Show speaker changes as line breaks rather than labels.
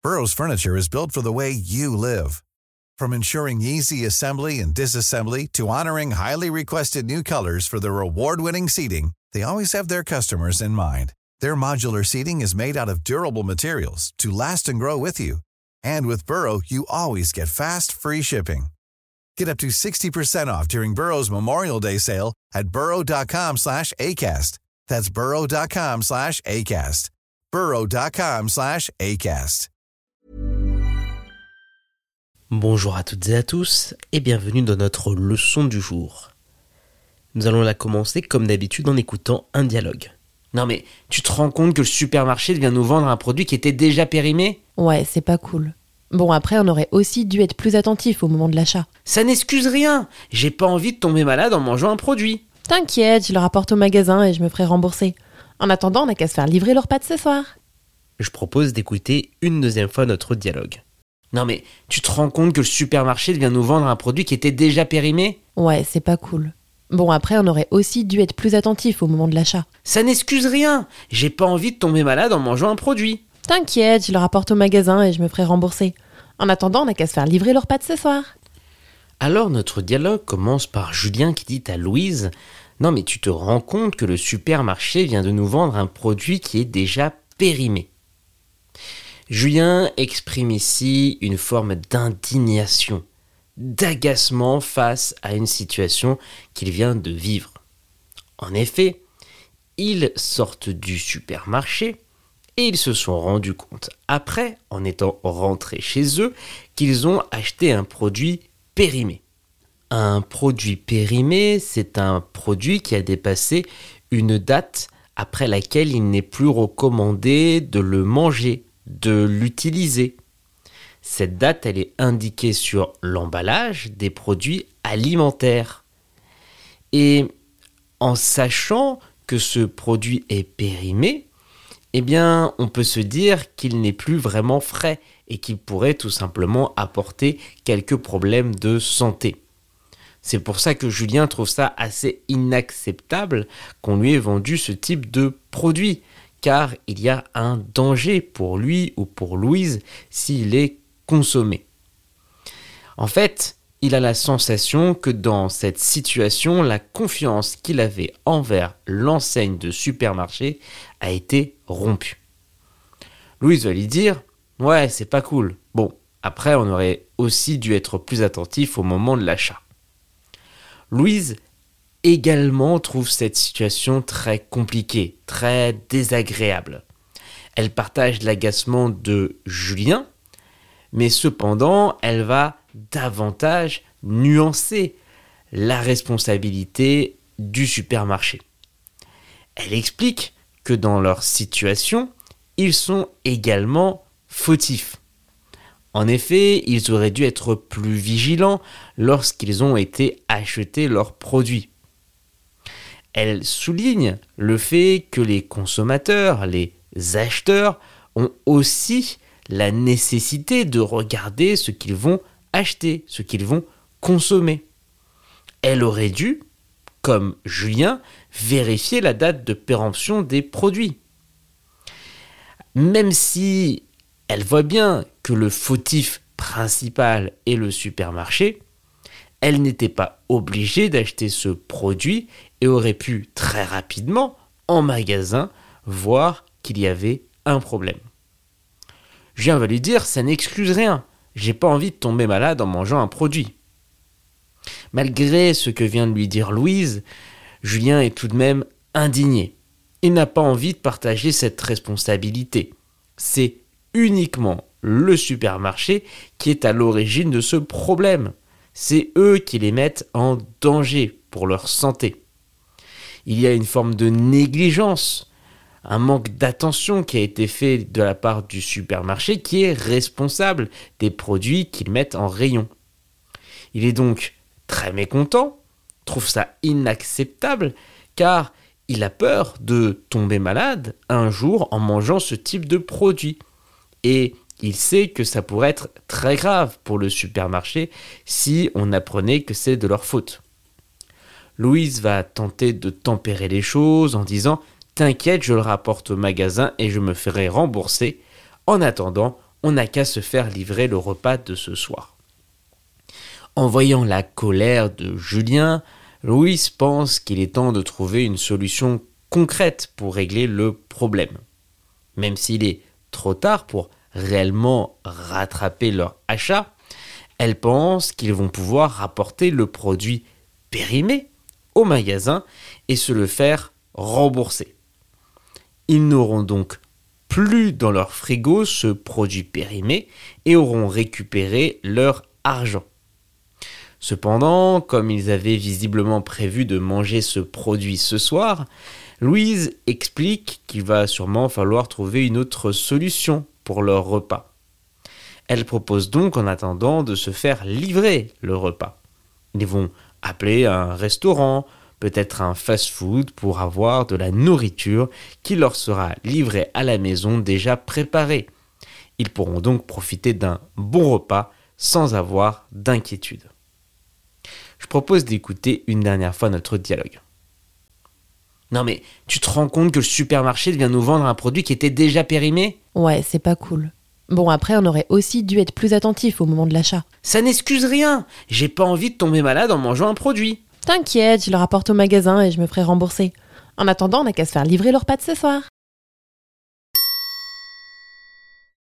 Burrow's furniture is built for the way you live. From ensuring easy assembly and disassembly to honoring highly requested new colors for their award-winning seating, they always have their customers in mind. Their modular seating is made out of durable materials to last and grow with you. And with Burrow, you always get fast, free shipping. Get up to 60% off during Burrow's Memorial Day sale at burrow.com/ACAST. That's burrow.com/ACAST. burrow.com/ACAST.
Bonjour à toutes et à tous et bienvenue dans notre leçon du jour. Nous allons la commencer comme d'habitude en écoutant un dialogue. Non mais, tu te rends compte que le supermarché vient nous vendre un produit qui était déjà périmé ?
Ouais, c'est pas cool. Bon, après, on aurait aussi dû être plus attentif au moment de l'achat.
Ça n'excuse rien. J'ai pas envie de tomber malade en mangeant un produit.
T'inquiète, je le rapporte au magasin et je me ferai rembourser. En attendant, on n'a qu'à se faire livrer leurs pâtes ce soir.
Je propose d'écouter une deuxième fois notre dialogue. Non mais, tu te rends compte que le supermarché vient nous vendre un produit qui était déjà périmé ?
Ouais, c'est pas cool. Bon, après, on aurait aussi dû être plus attentif au moment de l'achat.
Ça n'excuse rien. J'ai pas envie de tomber malade en mangeant un produit.
T'inquiète, je le rapporte au magasin et je me ferai rembourser. En attendant, on n'a qu'à se faire livrer leurs pâtes ce soir.
Alors notre dialogue commence par Julien qui dit à Louise « Non mais tu te rends compte que le supermarché vient de nous vendre un produit qui est déjà périmé ?» Julien exprime ici une forme d'indignation, d'agacement face à une situation qu'il vient de vivre. En effet, ils sortent du supermarché et ils se sont rendus compte après, en étant rentrés chez eux, qu'ils ont acheté un produit périmé. Un produit périmé, c'est un produit qui a dépassé une date après laquelle il n'est plus recommandé de le manger, de l'utiliser. Cette date, elle est indiquée sur l'emballage des produits alimentaires. Et en sachant que ce produit est périmé, eh bien, on peut se dire qu'il n'est plus vraiment frais et qu'il pourrait tout simplement apporter quelques problèmes de santé. C'est pour ça que Julien trouve ça assez inacceptable qu'on lui ait vendu ce type de produit, car il y a un danger pour lui ou pour Louise s'il est consommé. En fait, il a la sensation que dans cette situation, la confiance qu'il avait envers l'enseigne de supermarché a été rompue. Louise va lui dire « Ouais, c'est pas cool. Bon, après, on aurait aussi dû être plus attentif au moment de l'achat. » Louise également trouve cette situation très compliquée, très désagréable. Elle partage l'agacement de Julien, mais cependant, elle va davantage nuancer la responsabilité du supermarché. Elle explique que dans leur situation, ils sont également fautifs. En effet, ils auraient dû être plus vigilants lorsqu'ils ont été acheter leurs produits. Elle souligne le fait que les consommateurs, les acheteurs, ont aussi la nécessité de regarder ce qu'ils vont acheter, ce qu'ils vont consommer. Elle aurait dû, comme Julien, vérifier la date de péremption des produits. Même si elle voit bien que le fautif principal est le supermarché, elle n'était pas obligée d'acheter ce produit et aurait pu très rapidement, en magasin, voir qu'il y avait un problème. Julien va lui dire « ça n'excuse rien, j'ai pas envie de tomber malade en mangeant un produit ». Malgré ce que vient de lui dire Louise, Julien est tout de même indigné. Il n'a pas envie de partager cette responsabilité. C'est uniquement le supermarché qui est à l'origine de ce problème. C'est eux qui les mettent en danger pour leur santé. Il y a une forme de négligence, un manque d'attention qui a été fait de la part du supermarché qui est responsable des produits qu'ils mettent en rayon. Il est donc très mécontent, trouve ça inacceptable, car il a peur de tomber malade un jour en mangeant ce type de produit. Et il sait que ça pourrait être très grave pour le supermarché si on apprenait que c'est de leur faute. Louise va tenter de tempérer les choses en disant « T'inquiète, je le rapporte au magasin et je me ferai rembourser. En attendant, on n'a qu'à se faire livrer le repas de ce soir. En voyant la colère de Julien, Louise pense qu'il est temps de trouver une solution concrète pour régler le problème. Même s'il est trop tard pour réellement rattraper leur achat, elle pense qu'ils vont pouvoir rapporter le produit périmé au magasin et se le faire rembourser. Ils n'auront donc plus dans leur frigo ce produit périmé et auront récupéré leur argent. Cependant, comme ils avaient visiblement prévu de manger ce produit ce soir, Louise explique qu'il va sûrement falloir trouver une autre solution pour leur repas. Elle propose donc en attendant de se faire livrer le repas. Ils vont appeler un restaurant, peut-être un fast-food pour avoir de la nourriture qui leur sera livrée à la maison déjà préparée. Ils pourront donc profiter d'un bon repas sans avoir d'inquiétude. Je propose d'écouter une dernière fois notre dialogue. Non mais, tu te rends compte que le supermarché vient nous vendre un produit qui était déjà périmé ?
Ouais, c'est pas cool. Bon, après, on aurait aussi dû être plus attentif au moment de l'achat.
Ça n'excuse rien. J'ai pas envie de tomber malade en mangeant un produit.
T'inquiète, je le rapporte au magasin et je me ferai rembourser. En attendant, on n'a qu'à se faire livrer le repas de ce soir.